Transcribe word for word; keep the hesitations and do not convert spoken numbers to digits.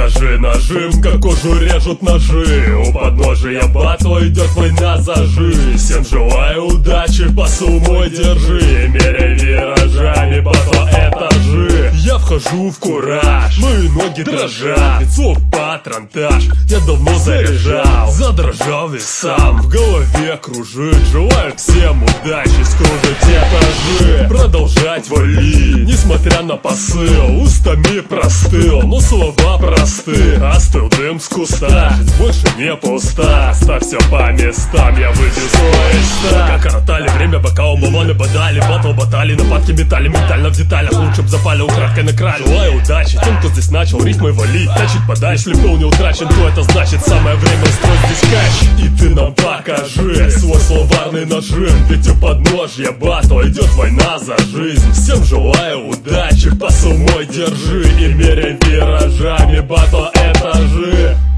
виражи, нажим, как кожу режут ножи. У подножия батла идет война за жизнь. Всем желаю удачи, посыл мой держи. Меряй виражами, батла этажи. Я вхожу в кураж, мои ноги дрожат, лицо в патронтаж. Я давно заряжал, задрожал весь сам. В голове кружит, желаю всем удачи, скружить этажи. Продолжать валить, несмотря на посыл. Устами простыл, но слова просты. Остыл дым с куста, жизнь больше не пуста. Ставь все по местам, я выйду свой ста. Как коротали время, бока умывали, бодали. Батл, батали, нападки метали, ментально в деталях. Лучше б запали, украдкой накрали. Желаю удачи тем, кто здесь начал рифмой валить, тащить подальше. Если пол не утрачен, то это значит самое время устроить здесь кач. И ты нам покажи свой словарный нажим. Ведь у подножья батла идет война за жизнь. Всем желаю удачи, посыл мой держи. И меряй виражами, батла этажи.